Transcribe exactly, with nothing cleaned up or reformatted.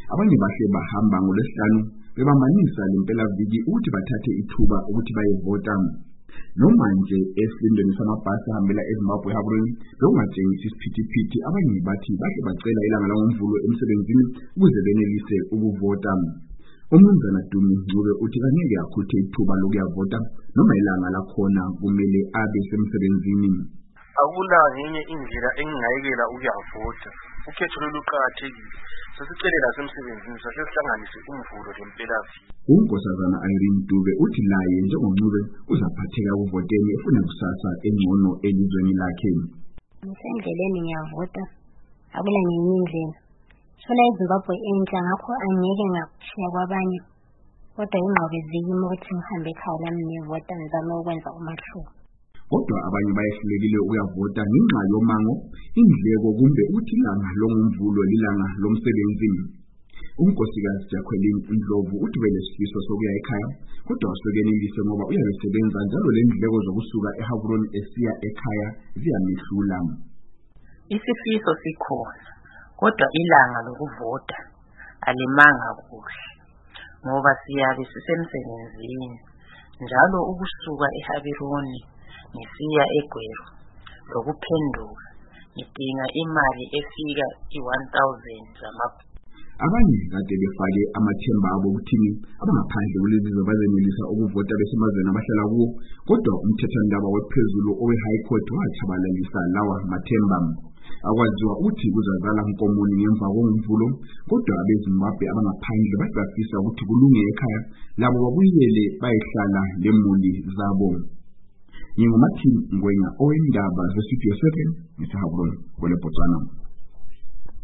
abanye bahle bahamba ngolesihlanu bebamanisa lempelaviki ukuthi bathathe ithuba ukuthi bayevota. Noma nje esindweni samabhasi ahambela eZimbabwe Gaborone bekungatshengisi isiphithiphithi, abanye bathi bahle bacela ilanga langomvulo emsebenzini ukuze benelise ukuvota. Umnumzana Dumi Ncube uthi angeke akhuthe ithuba lokuyavota noma ilanga lakhona kumele abe semsebenzini. Akula ngenye indlela engingayekela ukuyavota. Ukhetho loluqakathekile. Sesicele lasemsebenzini sasihlanganise umvulo lempelaviki. Unkosazana Irene Dube uthi laye njengoNcube uzaphatheka ukuvoteni efuna kusasa engcono elizweni lakhe. Ngisendleleni ngiyavota. Akula ngenye indlela. Sona eZimbabwe enhla ngakho angeke ngakushiya kwabanye. Kodwa ingqobe zikimi ukuthi ngihambe ekhaya lami ngivota ngizame ukwenza umahluko. Kodwa abanye bayehlulekile ukuyavota ngenxa yomango, indleko kumbe ukuthi ilanga lomvulo lilanga lomsebenzi. Unkosikazi Jacqueline Ndlovu uthi welesifiso sokuya ekhaya kodwa wasekenelise ngoba uyasebenza njalo lendleko zokusuka eGaborone esiya ekhaya ziyamehlula. Isifiso sikhona kodwa ilanga lokuvota alimanga kuhle ngoba siyabe sisemsebenzini njalo ukusuka eGaborone ngisiya eGweru lokuphenduka ngidinga imali efika i-one thousand zamapho. Abanye kade befake amathemba abo ukuthini abangaphandle kulezi bazenelisa ukuvota besemazweni abahlala kuwo, kodwa umthethwandaba wephezulu owe-High Court watshabalalisa lawa mathemba. Akwaziwa ukuthi kuzazala nkomoni ngemva komvulo, kodwa abeZimbabwe abangaphandle basafisa ukuthi kulunge ekhaya labo babuyele bayehlala lemuli zabo. NginguMathi Ngwenya owendaba zeStudio seven eGaborone, Botswana.